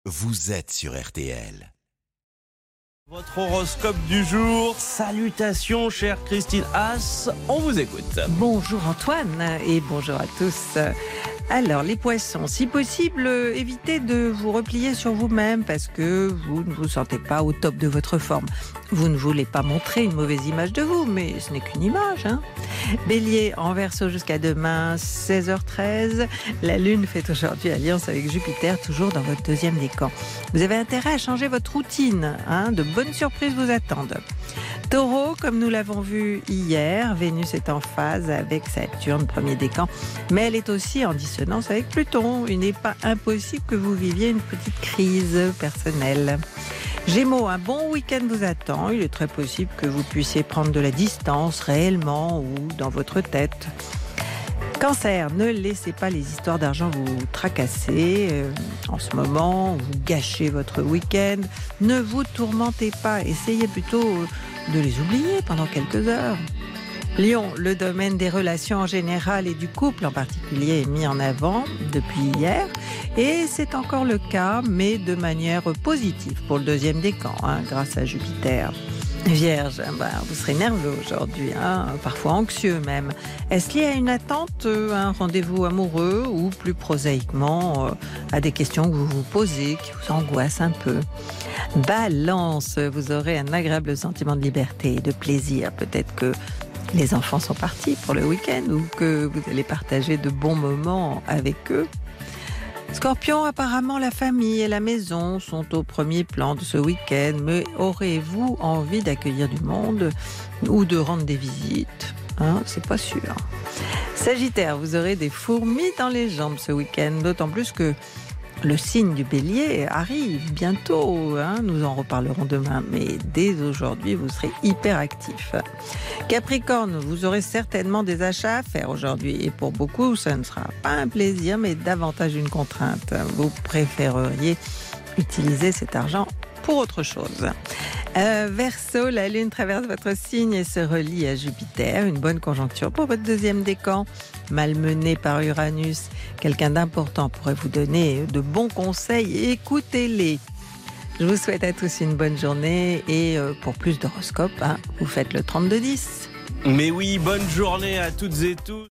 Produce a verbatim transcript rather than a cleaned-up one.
vous êtes sur R T L. Votre horoscope du jour, salutations chère Christine Haas, on vous écoute. Bonjour Antoine et bonjour à tous. Alors les poissons, si possible, évitez de vous replier sur vous-même parce que vous ne vous sentez pas au top de votre forme. Vous ne voulez pas montrer une mauvaise image de vous, mais ce n'est qu'une image. Hein. Bélier, en Verseau jusqu'à demain, seize heures treize. La Lune fait aujourd'hui alliance avec Jupiter, toujours dans votre deuxième décan. Vous avez intérêt à changer votre routine. Hein. De bonnes surprises vous attendent. Taureau, comme nous l'avons vu hier, Vénus est en phase avec Saturne, premier décan, mais elle est aussi en dissonance avec Pluton. Il n'est pas impossible que vous viviez une petite crise personnelle. Gémeaux, un bon week-end vous attend. Il est très possible que vous puissiez prendre de la distance réellement ou dans votre tête. Cancer, ne laissez pas les histoires d'argent vous tracasser. Euh, en ce moment, vous gâchez votre week-end. Ne vous tourmentez pas. Essayez plutôt de les oublier pendant quelques heures. Lion, le domaine des relations en général et du couple en particulier est mis en avant depuis hier. Et c'est encore le cas, mais de manière positive pour le deuxième décan, hein, grâce à Jupiter. Vierge, bah, vous serez nerveux aujourd'hui, hein, parfois anxieux même. Est-ce lié à une attente, un rendez-vous amoureux ou plus prosaïquement à des questions que vous vous posez, qui vous angoissent un peu? Balance, vous aurez un agréable sentiment de liberté et de plaisir. Peut-être que les enfants sont partis pour le week-end ou que vous allez partager de bons moments avec eux. Scorpion, apparemment la famille et la maison sont au premier plan de ce week-end, mais aurez-vous envie d'accueillir du monde ou de rendre des visites? Hein, c'est pas sûr. Sagittaire, vous aurez des fourmis dans les jambes ce week-end, d'autant plus que le signe du bélier arrive bientôt, hein, nous en reparlerons demain, mais dès aujourd'hui, vous serez hyper actif. Capricorne, vous aurez certainement des achats à faire aujourd'hui, et pour beaucoup, ça ne sera pas un plaisir, mais davantage une contrainte. Vous préféreriez utiliser cet argent pour autre chose. Euh, Verseau, la Lune traverse votre signe et se relie à Jupiter. Une bonne conjoncture pour votre deuxième décan. Malmené par Uranus, quelqu'un d'important pourrait vous donner de bons conseils. Écoutez-les. Je vous souhaite à tous une bonne journée et pour plus d'horoscopes, hein, vous faites le trente-deux dix. Mais oui, bonne journée à toutes et tous.